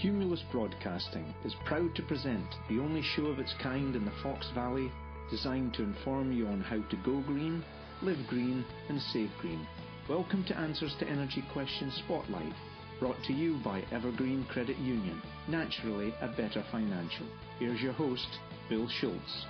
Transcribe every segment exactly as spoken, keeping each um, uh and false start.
Cumulus Broadcasting is proud to present the only show of its kind in the Fox Valley designed to inform you on how to go green, live green and save green. Welcome to Answers to Energy Questions Spotlight, brought to you by Evergreen Credit Union, naturally a better financial. Here's your host, Bill Schultz.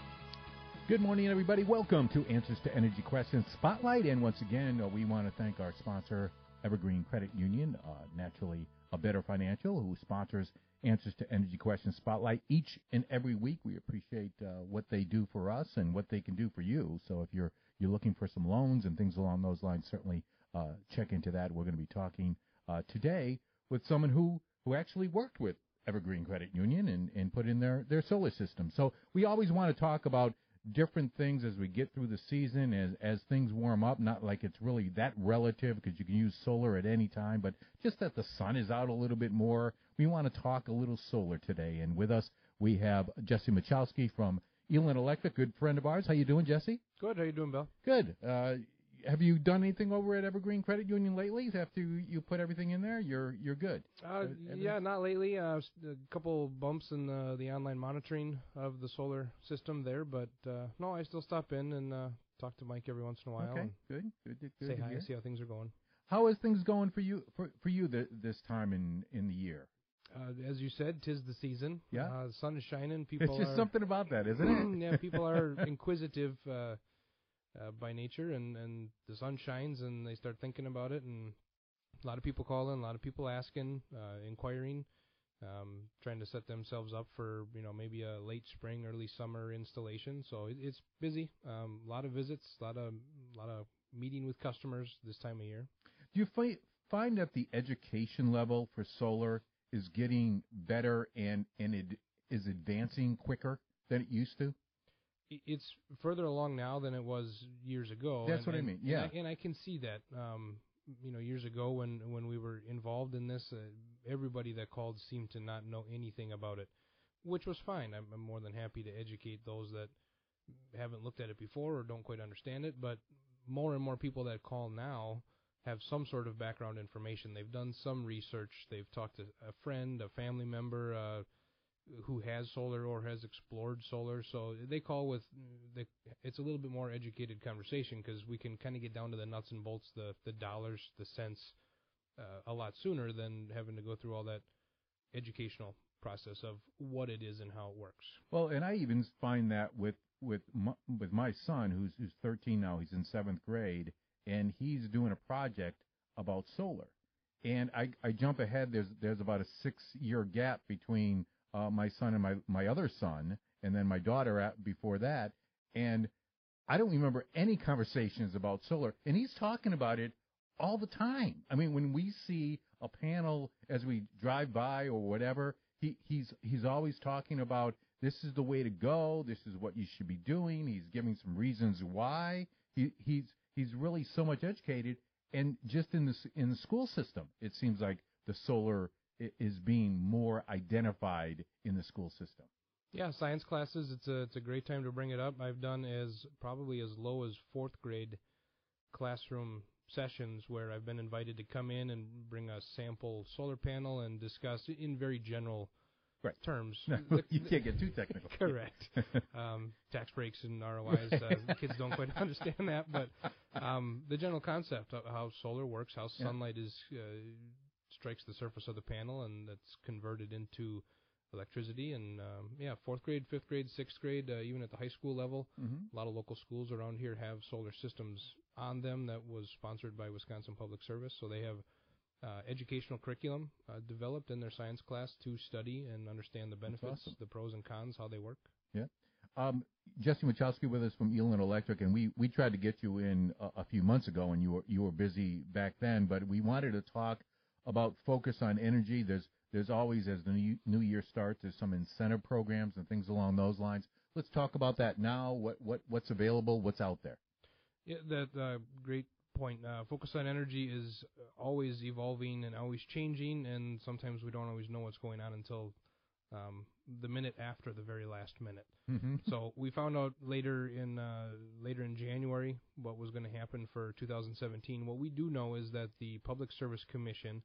Good morning, everybody. Welcome to Answers to Energy Questions Spotlight. And once again, uh, we want to thank our sponsor, Evergreen Credit Union, uh, naturally a better financial, who sponsors Answers to Energy Questions Spotlight each and every week. We appreciate uh, what they do for us and what they can do for you. So if you're you're looking for some loans and things along those lines, certainly uh, check into that. We're going to be talking uh, today with someone who, who actually worked with Evergreen Credit Union and, and put in their, their solar system. So we always want to talk about different things as we get through the season, as as things warm up, not like it's really that relative because you can use solar at any time, but just that the sun is out a little bit more. We want to talk a little solar today, and with us we have Jesse Machowski from Elin Electric, good friend of ours. How you doing, Jesse? Good. How you doing, Bill? Good. Uh, have you done anything over at Evergreen Credit Union lately? After you put everything in there, you're you're good. Uh, yeah, not lately. Uh, a couple bumps in the, the online monitoring of the solar system there, but uh, no, I still stop in and uh, talk to Mike every once in a while. Okay, and good, good, good. Say good hi, see how things are going. How is things going for you for for you th- this time in in the year? Uh, as you said, 'tis the season. Yeah, uh, the sun is shining. People. It's just are, something about that, isn't it? Yeah, people are inquisitive uh, uh, by nature, and, and the sun shines, and they start thinking about it, and a lot of people calling, a lot of people asking, uh, inquiring, um, trying to set themselves up for, you know, maybe a late spring, early summer installation. So it, it's busy. Um, a lot of visits, a lot of, a lot of meeting with customers this time of year. Do you fi- find that the education level for solar is getting better and, and it is advancing quicker than it used to? It's further along now than it was years ago. That's and, what and, I mean, yeah. And I, and I can see that. Um, you know, years ago when, when we were involved in this, uh, everybody that called seemed to not know anything about it, which was fine. I'm, I'm more than happy to educate those that haven't looked at it before or don't quite understand it. But more and more people that call now have some sort of background information. They've done some research. They've talked to a friend, a family member, uh, who has solar or has explored solar. So they call with, the, it's a little bit more educated conversation because we can kind of get down to the nuts and bolts, the, the dollars, the cents, uh, a lot sooner than having to go through all that educational process of what it is and how it works. Well, and I even find that with with my, with my son, who's who's thirteen now, he's in seventh grade, and he's doing a project about solar. And I, I jump ahead. There's there's about a six year gap between uh, my son and my my other son, and then my daughter at, before that. And I don't remember any conversations about solar. And he's talking about it all the time. I mean, when we see a panel as we drive by or whatever, he he's he's always talking about this is the way to go. This is what you should be doing. He's giving some reasons why. He he's he's really so much educated. And just in the in the school system, it seems like the solar is being more identified in the school system. Yeah, science classes, it's a it's a great time to bring it up. I've done as probably as low as fourth grade classroom sessions where I've been invited to come in and bring a sample solar panel and discuss in very general right. terms. No, the, you can't get too technical. Correct. um, tax breaks and R O Is, uh, kids don't quite understand that, but um, the general concept of how solar works, how sunlight yeah. is uh, strikes the surface of the panel and that's converted into electricity. And um, yeah, fourth grade, fifth grade, sixth grade, uh, even at the high school level, mm-hmm. a lot of local schools around here have solar systems on them. That was sponsored by Wisconsin Public Service, so they have uh, educational curriculum uh, developed in their science class to study and understand the benefits, awesome. the pros and cons, how they work. Yeah. Um, Jesse Machowski with us from Elin Electric, and we, we tried to get you in a, a few months ago, and you were you were busy back then, but we wanted to talk about focus on energy. There's There's always, as the new, new year starts, there's some incentive programs and things along those lines. Let's talk about that now. What what what's available? What's out there? Yeah, that uh, great point. Uh, focus on energy is always evolving and always changing, and sometimes we don't always know what's going on until um, the minute after the very last minute. Mm-hmm. So we found out later in uh, later in January what was going to happen for two thousand seventeen. What we do know is that the Public Service Commission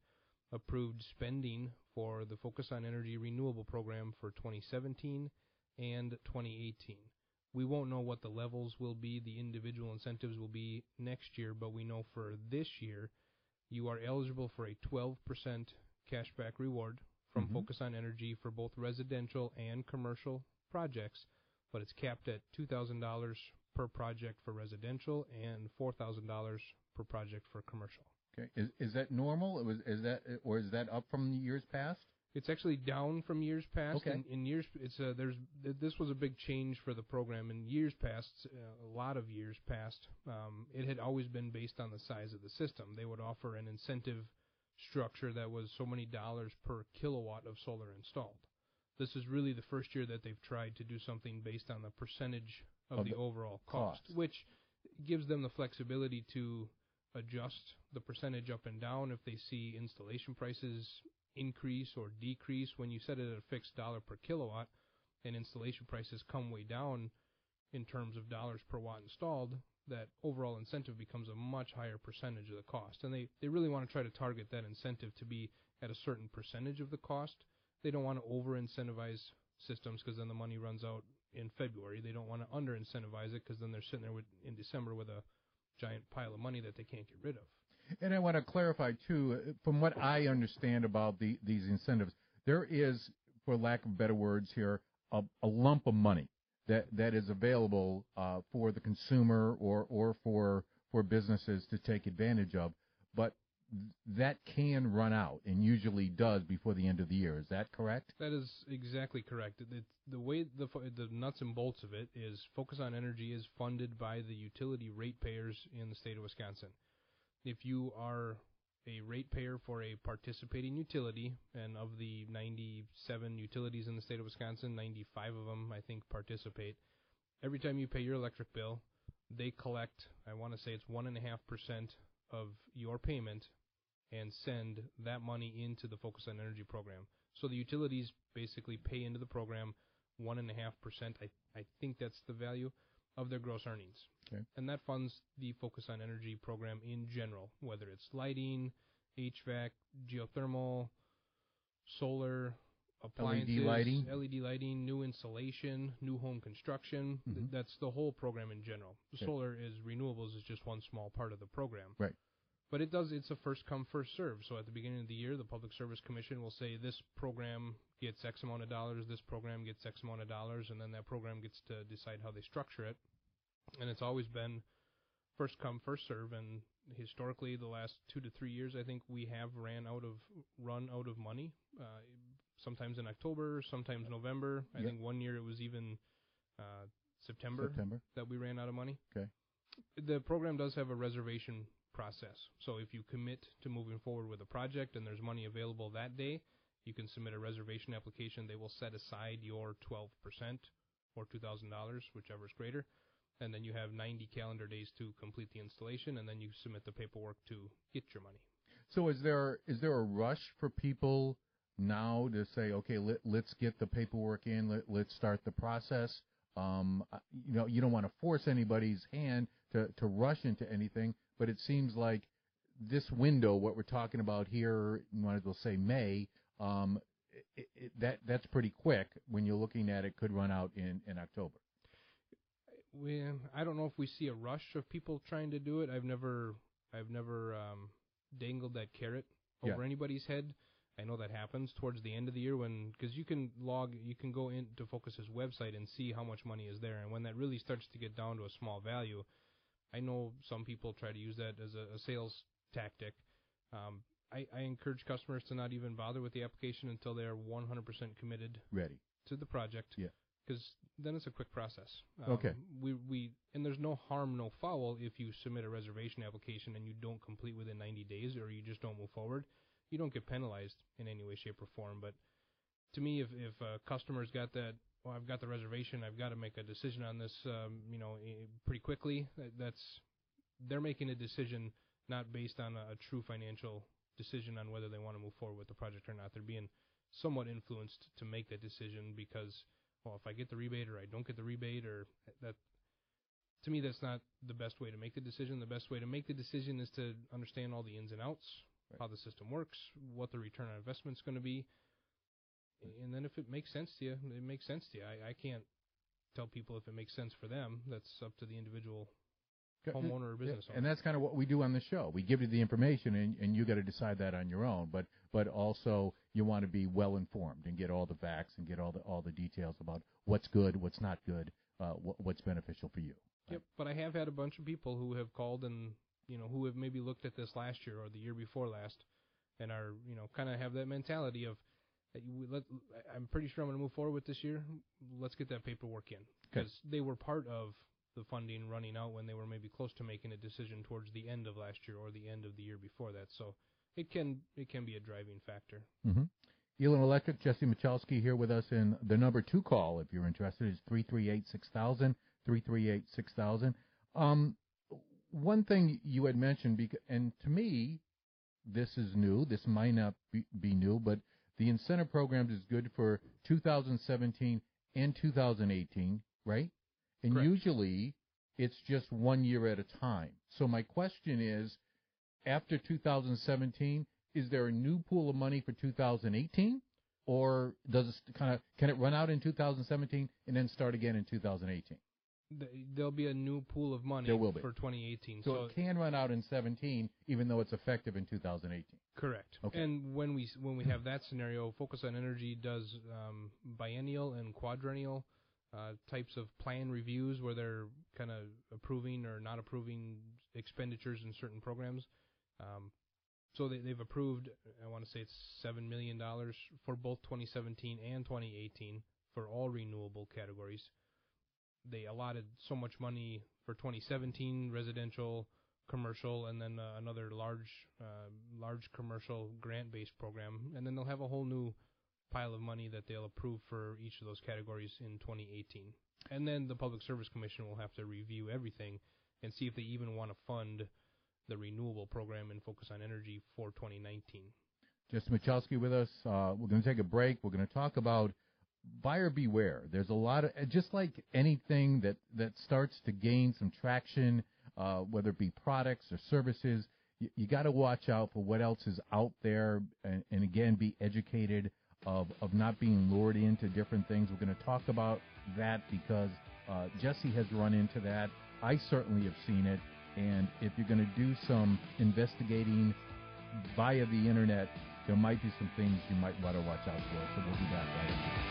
approved spending for the Focus on Energy Renewable Program for twenty seventeen and twenty eighteen. We won't know what the levels will be, the individual incentives will be next year, but we know for this year you are eligible for a twelve percent cashback reward from mm-hmm. Focus on Energy for both residential and commercial projects, but it's capped at two thousand dollars per project for residential and four thousand dollars per project for commercial. Okay, is is that normal? It was is that or is that up from years past? It's actually down from years past. Okay. In, in years, it's uh, there's this was a big change for the program. In years past, uh, a lot of years past, um, it had always been based on the size of the system. They would offer an incentive structure that was so many dollars per kilowatt of solar installed. This is really the first year that they've tried to do something based on the percentage of, of the, the overall cost, cost, which gives them the flexibility to adjust the percentage up and down if they see installation prices increase or decrease. When you set it at a fixed dollar per kilowatt and installation prices come way down in terms of dollars per watt installed, that overall incentive becomes a much higher percentage of the cost. And they, they really want to try to target that incentive to be at a certain percentage of the cost. They don't want to over-incentivize systems because then the money runs out in February. They don't want to under-incentivize it because then they're sitting there with, in December with a giant pile of money that they can't get rid of. And I want to clarify, too, from what I understand about the, these incentives, there is, for lack of better words here, a, a lump of money that, that is available uh, for the consumer or, or for for businesses to take advantage of. But that can run out and usually does before the end of the year. Is that correct? That is exactly correct. It's the way the the nuts and bolts of it is Focus on Energy is funded by the utility ratepayers in the state of Wisconsin. If you are a ratepayer for a participating utility, and of the ninety-seven utilities in the state of Wisconsin, ninety-five of them, I think, participate, every time you pay your electric bill, they collect, I want to say it's one point five percent of your payment and send that money into the Focus on Energy program. So the utilities basically pay into the program one point five percent, I, I think that's the value, of their gross earnings. Okay. And that funds the Focus on Energy program in general, whether it's lighting, H V A C, geothermal, solar, appliances, L E D lighting, L E D lighting, new installation, new home construction. Mm-hmm. Th- that's the whole program in general. The okay. Solar is renewables is just one small part of the program. Right. But it does, it's a first come, first serve. So at the beginning of the year, the Public Service Commission will say this program gets X amount of dollars, this program gets X amount of dollars, and then that program gets to decide how they structure it. And it's always been first come, first serve. And historically, the last two to three years, I think we have ran out of, run out of money. Uh, sometimes in October, sometimes November. I yep. think one year it was even uh, September, September that we ran out of money. Okay. The program does have a reservation process. So if you commit to moving forward with a project and there's money available that day, you can submit a reservation application. They will set aside your twelve percent or two thousand dollars, whichever is greater, and then you have ninety calendar days to complete the installation, and then you submit the paperwork to get your money. So is there is there a rush for people now to say, okay, let, let's get the paperwork in, let, let's start the process? Um, you know, you don't want to force anybody's hand to, to rush into anything, but it seems like this window, what we're talking about here, you might as well say May, um, it, it, that that's pretty quick when you're looking at it could run out in, in October. We, I don't know if we see a rush of people trying to do it. I've never I've never um, dangled that carrot over yeah. anybody's head. I know that happens towards the end of the year when, because you can log, you can go into Focus's website and see how much money is there, and when that really starts to get down to a small value, I know some people try to use that as a, a sales tactic. Um, I, I encourage customers to not even bother with the application until they're one hundred percent committed ready to the project. Yeah. Because then it's a quick process. Um, okay. We we and there's no harm, no foul if you submit a reservation application and you don't complete within ninety days, or you just don't move forward. You don't get penalized in any way, shape, or form. But to me, if if a customer's got that, well, I've got the reservation, I've got to make a decision on this, um, you know, pretty quickly. That's they're making a decision not based on a, a true financial decision on whether they want to move forward with the project or not. They're being somewhat influenced to make that decision because, well, if I get the rebate or I don't get the rebate, or that, to me, that's not the best way to make the decision. The best way to make the decision is to understand all the ins and outs, Right. how the system works, what the return on investment is going to be. And then if it makes sense to you, it makes sense to you. I, I can't tell people if it makes sense for them. That's up to the individual homeowner or business yeah. owner. And that's kind of what we do on the show. We give you the information, and, and you got to decide that on your own. But but also you want to be well informed and get all the facts and get all the all the details about what's good, what's not good, uh, what, what's beneficial for you. Right? Yep. But I have had a bunch of people who have called and you know who have maybe looked at this last year or the year before last, and are you know kind of have that mentality of. Let, I'm pretty sure I'm going to move forward with this year. Let's get that paperwork in. Because they were part of the funding running out when they were maybe close to making a decision towards the end of last year or the end of the year before that. So it can it can be a driving factor. Mm-hmm. Elin Electric, Jesse Michalski here with us. And the number two call, if you're interested, is three three eight, six thousand, three three eight, six thousand. Um, one thing you had mentioned, and to me, this is new. This might not be, be new, but the incentive programs is good for two thousand seventeen and two thousand eighteen, right? And Correct. Usually it's just one year at a time. So my question is, after two thousand seventeen, is there a new pool of money for two thousand eighteen? Or does it kind of can it run out in two thousand seventeen and then start again in two thousand eighteen? There'll be a new pool of money there will be. for twenty eighteen. So, so it can run out in seventeen, even though it's effective in two thousand eighteen. Correct. Okay. And when we when we have that scenario, Focus on Energy does um, biennial and quadrennial uh, types of plan reviews where they're kind of approving or not approving expenditures in certain programs. Um, so they, they've approved, I want to say it's seven million dollars for both twenty seventeen and twenty eighteen for all renewable categories. They allotted so much money for twenty seventeen residential, commercial, and then uh, another large uh, large commercial grant-based program. And then they'll have a whole new pile of money that they'll approve for each of those categories in twenty eighteen. And then the Public Service Commission will have to review everything and see if they even want to fund the renewable program and Focus on Energy for twenty nineteen. Jesse Michalski with us. Uh, we're going to take a break. We're going to talk about buyer beware. There's a lot of, just like anything that, that starts to gain some traction, uh, whether it be products or services, you, you got to watch out for what else is out there, and, and again, be educated of, of not being lured into different things. We're going to talk about that because uh, Jesse has run into that. I certainly have seen it, and if you're going to do some investigating via the internet, there might be some things you might want to watch out for. So we'll be back right after this.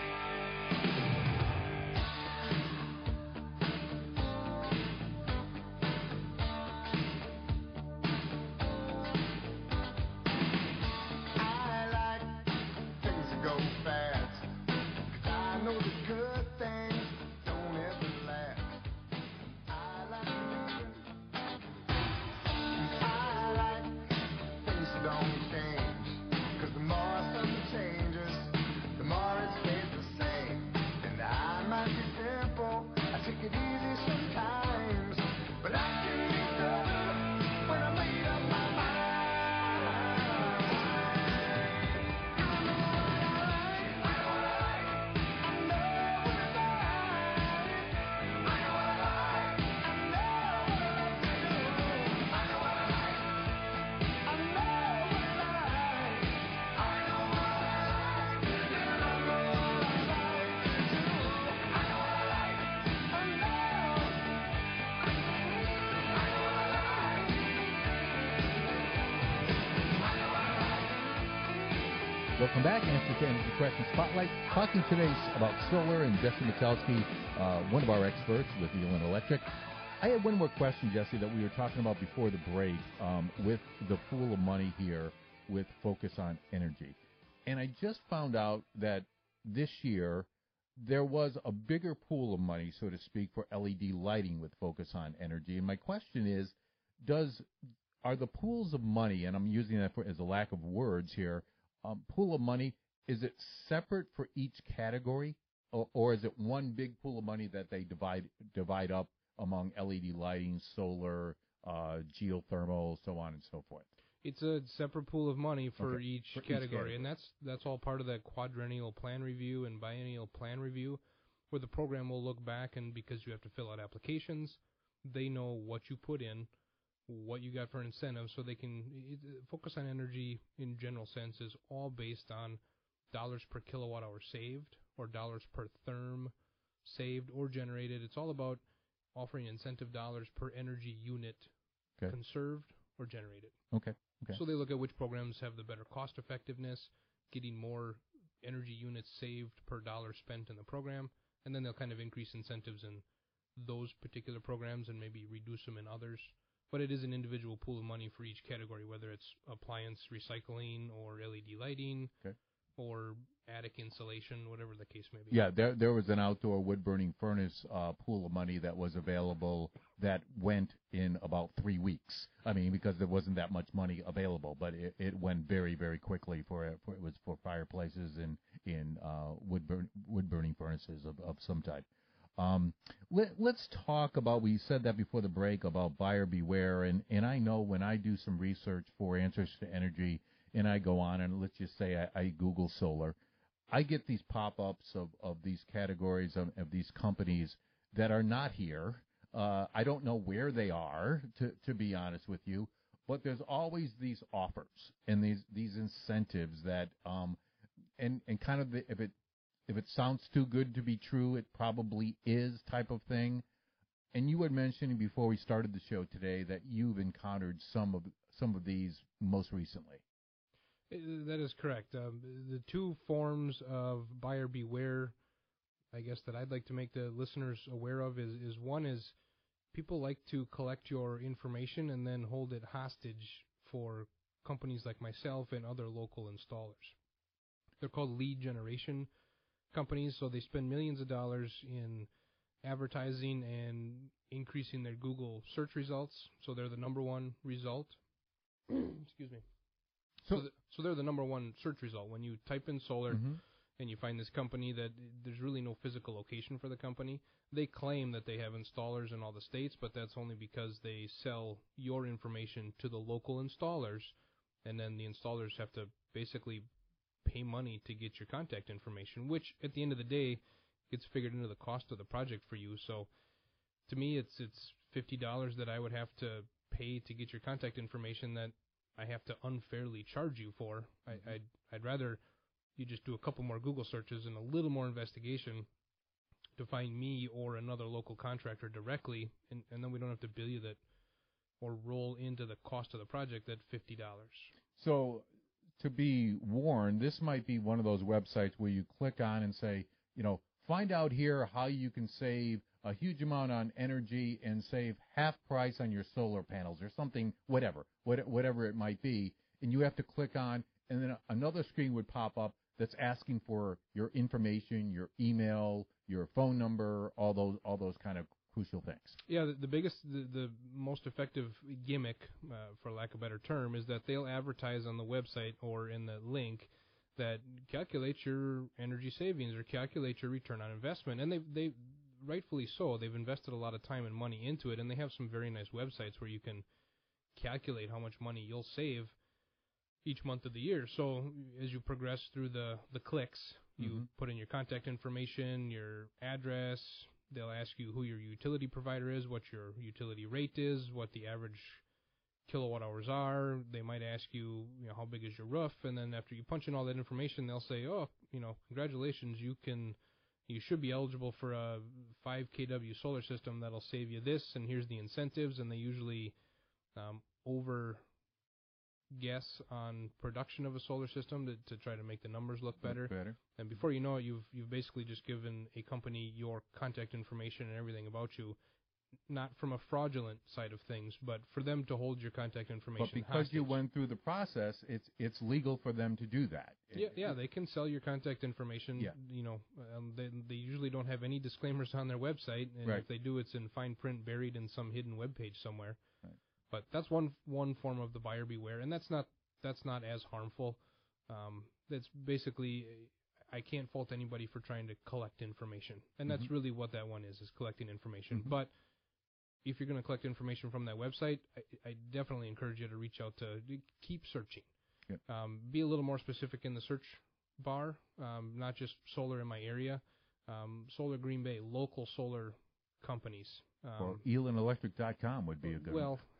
Welcome back. Answers to Energy Question Spotlight. Talking today about solar, and Jesse Michalski, uh, one of our experts with Elin Electric. I had one more question, Jesse, that we were talking about before the break um, with the pool of money here with Focus on Energy. And I just found out that this year there was a bigger pool of money, so to speak, for L E D lighting with Focus on Energy. And my question is, does are the pools of money, and I'm using that for, as a lack of words here, Um, pool of money, is it separate for each category, or, or is it one big pool of money that they divide divide up among L E D lighting, solar, uh, geothermal, so on and so forth? It's a separate pool of money for, okay. each, for each category, category, and that's that's all part of that quadrennial plan review and biennial plan review, where the program will look back, and because you have to fill out applications, they know what you put in, what you got for incentives, so they can it, focus on energy in general sense is all based on dollars per kilowatt hour saved or dollars per therm saved or generated. It's all about offering incentive dollars per energy unit okay. conserved or generated. Okay. Okay. So they look at which programs have the better cost effectiveness, getting more energy units saved per dollar spent in the program, and then they'll kind of increase incentives in those particular programs and maybe reduce them in others. But it is an individual pool of money for each category, whether it's appliance recycling or L E D lighting okay. or attic insulation, whatever the case may be. Yeah, there there was an outdoor wood-burning furnace uh, pool of money that was available that went in about three weeks. I mean, because there wasn't that much money available, but it, it went very, very quickly for, for it was for fireplaces and in uh, wood burn, wood-burning furnaces of, of some type. Um, let, let's talk about, we said that before the break, about buyer beware, and, and I know when I do some research for Answers to Energy, and I go on and let's just say I, I Google solar, I get these pop-ups of, of these categories of, of these companies that are not here. Uh, I don't know where they are, to, to be honest with you, but there's always these offers and these, these incentives that, um, and, and kind of the, if it If it sounds too good to be true, it probably is type of thing. And you had mentioned before we started the show today that you've encountered some of some of these most recently. That is correct. Um, the two forms of buyer beware, I guess, that I'd like to make the listeners aware of is, is one is people like to collect your information and then hold it hostage for companies like myself and other local installers. They're called lead generation companies, so they spend millions of dollars in advertising and increasing their Google search results, so they're the number one result. Excuse me. So, so, the, so they're the number one search result. When you type in solar mm-hmm. and you find this company that there's really no physical location for the company, they claim that they have installers in all the states, but that's only because they sell your information to the local installers, and then the installers have to basically pay money to get your contact information, which at the end of the day gets figured into the cost of the project for you. So to me, it's it's fifty dollars that I would have to pay to get your contact information that I have to unfairly charge you for. I, I'd, I'd rather you just do a couple more Google searches and a little more investigation to find me or another local contractor directly, and, and then we don't have to bill you that or roll into the cost of the project that fifty dollars. So to be warned, this might be one of those websites where you click on and say, you know, find out here how you can save a huge amount on energy and save half price on your solar panels or something, whatever, whatever it might be. And you have to click on, and then another screen would pop up that's asking for your information, your email, your phone number, all those, all those kind of crucial things. Yeah, the, the biggest, the, the most effective gimmick, uh, for lack of a better term, is that they'll advertise on the website or in the link that calculates your energy savings or calculates your return on investment. And they, they, rightfully so, they've invested a lot of time and money into it, and they have some very nice websites where you can calculate how much money you'll save each month of the year. So as you progress through the, the clicks, you mm-hmm. put in your contact information, your address. They'll ask you who your utility provider is, what your utility rate is, what the average kilowatt hours are. They might ask you, you know, how big is your roof, and then after you punch in all that information, they'll say, oh, you know, congratulations, you can, you should be eligible for a five kilowatt solar system that'll save you this, and here's the incentives, and they usually um, over guess on production of a solar system to, to try to make the numbers look better. Look better. And before you know it, you've you've basically just given a company your contact information and everything about you, not from a fraudulent side of things, but for them to hold your contact information. But because hostage. you went through the process, it's it's legal for them to do that. Yeah, yeah, they can sell your contact information. Yeah. You know, um, they they usually don't have any disclaimers on their website, and right. if they do, it's in fine print, buried in some hidden web page somewhere. Right. But that's one one form of the buyer beware, and that's not that's not as harmful. Um, that's basically, I can't fault anybody for trying to collect information, and that's mm-hmm. really what that one is, is collecting information. Mm-hmm. But if you're going to collect information from that website, I, I definitely encourage you to reach out to, to keep searching. Yep. Um, be a little more specific in the search bar, um, not just solar in my area. Um, Solar Green Bay, local solar companies. Um, or elan electric dot com would be a good well,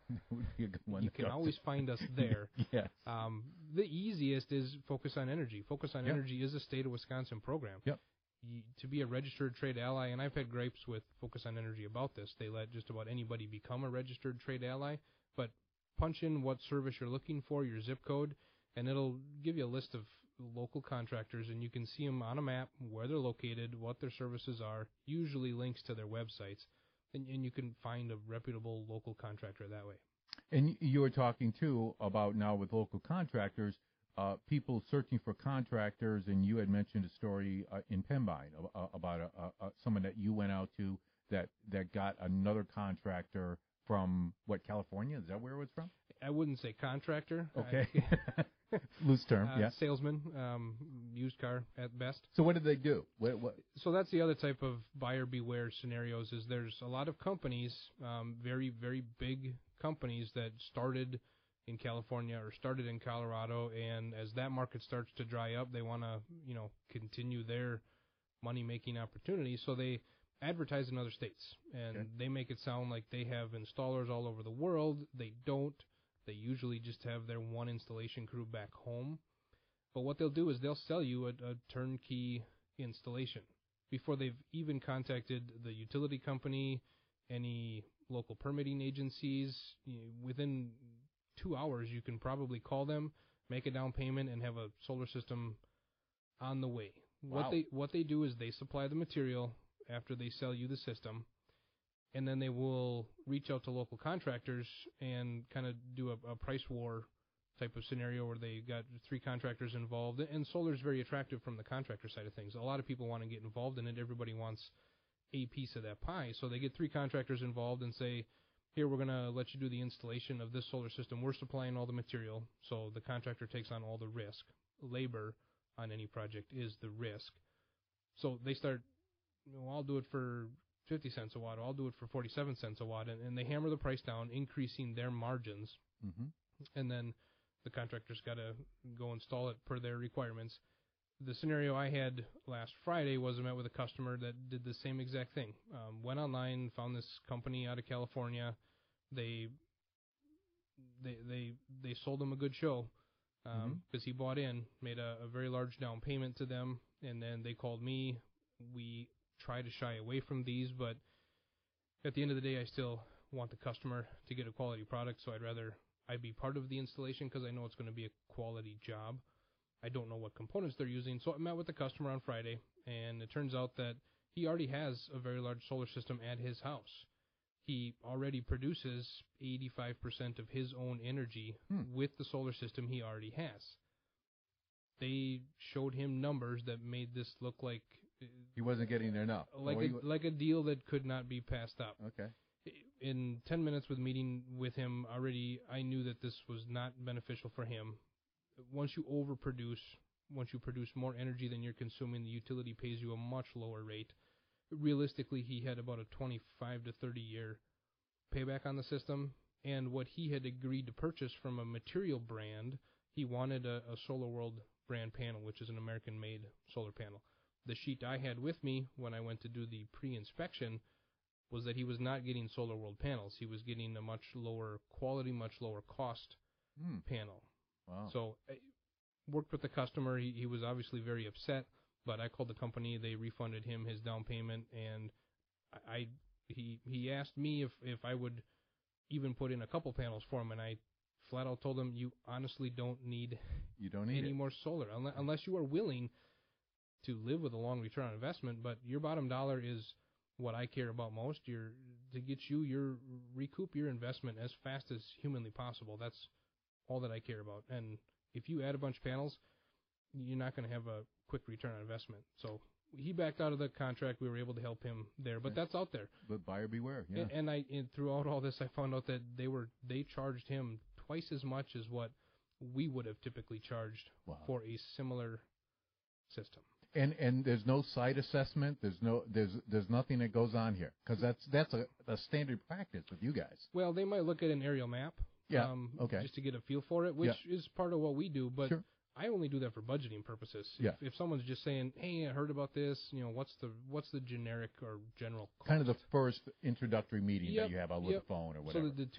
would be a good one you to can go always to. find us there. Yes. Um, the easiest is Focus on Energy. Focus on Yep. Energy is a state of Wisconsin program. Yep. You, to be a registered trade ally, and I've had gripes with Focus on Energy about this. They let just about anybody become a registered trade ally, but punch in what service you're looking for, your zip code, and it'll give you a list of local contractors, and you can see them on a map, where they're located, what their services are, usually links to their websites, and, and you can find a reputable local contractor that way. And you were talking, too, about now with local contractors, uh, people searching for contractors, and you had mentioned a story uh, in Pembine uh, about a, a, a, someone that you went out to that, that got another contractor from, what, California? Is that where it was from? I wouldn't say contractor. Okay. I, Loose term, uh, yeah. Salesman, um, used car at best. So what did they do? What, what? So that's the other type of buyer beware scenarios. Is there's a lot of companies, um, very very big companies that started in California or started in Colorado, and as that market starts to dry up, they want to you know continue their money making opportunities. So they advertise in other states, and Okay. they make it sound like they have installers all over the world. They don't. They usually just have their one installation crew back home. But what they'll do is they'll sell you a, a turnkey installation before they've even contacted the utility company, any local permitting agencies. You know, within two hours, you can probably call them, make a down payment, and have a solar system on the way. Wow. What they what they do is they supply the material after they sell you the system, and then they will reach out to local contractors and kind of do a, a price war type of scenario where they got three contractors involved. And solar is very attractive from the contractor side of things. A lot of people want to get involved in it. Everybody wants a piece of that pie. So they get three contractors involved and say, here, we're going to let you do the installation of this solar system. We're supplying all the material, so the contractor takes on all the risk. Labor on any project is the risk. So they start, well, I'll do it for fifty cents a watt, I'll do it for forty-seven cents a watt, and, and they hammer the price down, increasing their margins, Mm-hmm. and then the contractor's got to go install it per their requirements. The scenario I had last Friday was I met with a customer that did the same exact thing. Um, went online, found this company out of California. They they they they sold him a good show because um, Mhm. he bought in, made a, a very large down payment to them, and then they called me. We try to shy away from these, but at the end of the day, I still want the customer to get a quality product, so I'd rather I be part of the installation because I know it's going to be a quality job. I don't know what components they're using, so I met with the customer on Friday, and it turns out that he already has a very large solar system at his house. He already produces eighty-five percent of his own energy Hmm. with the solar system he already has. They showed him numbers that made this look like He wasn't getting enough. like Or a, he wa- like a deal that could not be passed up. okay. In ten minutes with meeting with him already, I knew that this was not beneficial for him. Once you overproduce, once you produce more energy than you're consuming, the utility pays you a much lower rate. Realistically, he had about a twenty-five to thirty year payback on the system, and what he had agreed to purchase from a material brand, he wanted a, a Solar World brand panel, which is an American-made solar panel. The sheet I had with me when I went to do the pre-inspection was that he was not getting Solar World panels. He was getting a much lower quality, much lower cost Hmm. panel. Wow. So I worked with the customer. He, he was obviously very upset, but I called the company. They refunded him his down payment, and I, I he he asked me if, if I would even put in a couple panels for him, and I flat out told him, you honestly don't need you don't need any it. more solar unless, unless you are willing to live with a long return on investment. But your bottom dollar is what I care about most. Your to get you your recoup your investment as fast as humanly possible. That's all that I care about. And if you add a bunch of panels, you're not going to have a quick return on investment. So he backed out of the contract. We were able to help him there, but Okay. that's out there. But buyer beware. Yeah. And, and I and throughout all this, I found out that they were they charged him twice as much as what we would have typically charged Wow. for a similar system. And and there's no site assessment. There's no there's there's nothing that goes on here because that's that's a, a standard practice with you guys. Well, they might look at an aerial map, Yeah. um, Okay. just to get a feel for it, which is part of what we do. But Sure. I only do that for budgeting purposes. Yeah. If, if someone's just saying, "Hey, I heard about this," you know, what's the what's the generic or general cost? Kind of the first introductory meeting Yep, that you have over yep. the phone or So whatever. the, the two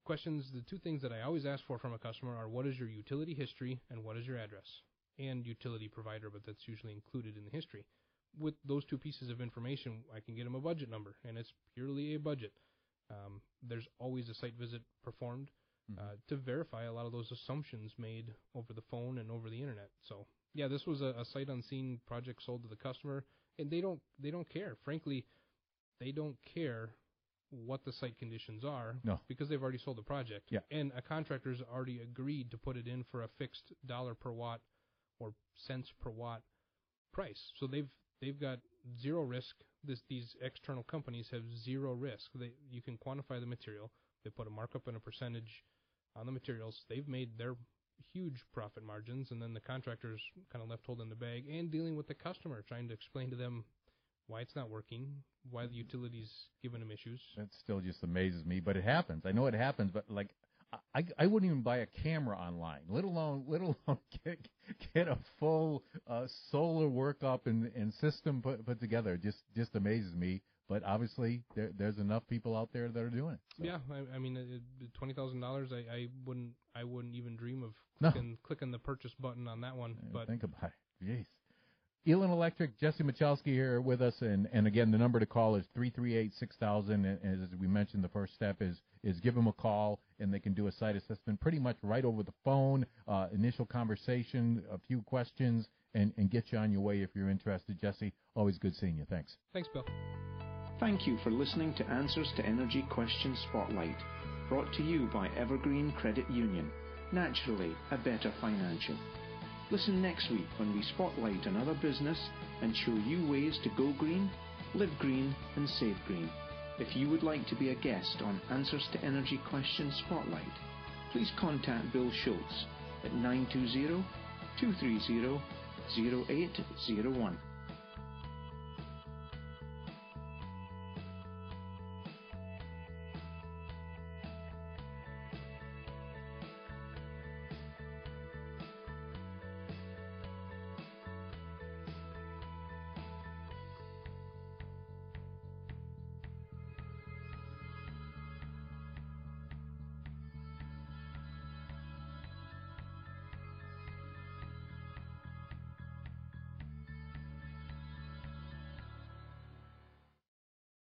questions, the two things that I always ask for from a customer are what is your utility history and what is your address, and utility provider, but that's usually included in the history. With those two pieces of information, I can get them a budget number, and it's purely a budget. Um, there's always a site visit performed mm-hmm. uh, to verify a lot of those assumptions made over the phone and over the internet. So, yeah, this was a, a sight unseen project sold to the customer, and they don't they don't care. Frankly, they don't care what the site conditions are no. because they've already sold the project. Yeah. And a contractor's already agreed to put it in for a fixed dollar per watt or cents per watt price. So they've they've got zero risk. This, these external companies have zero risk. They, you can quantify the material. They put a markup and a percentage on the materials. They've made their huge profit margins, and then the contractor's kind of left holding the bag and dealing with the customer, trying to explain to them why it's not working, why the utility's giving them issues. That still just amazes me, but it happens. I know it happens, but like I, I wouldn't even buy a camera online, let alone let alone get, get a full uh, solar workup and, and system put, put together. It just just amazes me. But obviously, there, there's enough people out there that are doing it. So. Yeah, I, I mean, it, twenty thousand dollars. I, I wouldn't I wouldn't even dream of no. clicking, clicking the purchase button on that one. But think about it. Jeez. Elin Electric, Jesse Michalski here with us, and, and again, the number to call is three three eight, six thousand, and as we mentioned, the first step is is give them a call, and they can do a site assessment pretty much right over the phone, uh, initial conversation, a few questions, and, and get you on your way if you're interested. Jesse, always good seeing you. Thanks. Thanks, Bill. Thank you for listening to Answers to Energy Question Spotlight, brought to you by Evergreen Credit Union. Naturally, a better financial. Listen next week when we spotlight another business and show you ways to go green, live green, and save green. If you would like to be a guest on Answers to Energy Question Spotlight, please contact Bill Schultz at nine two zero, two three zero, zero eight zero one.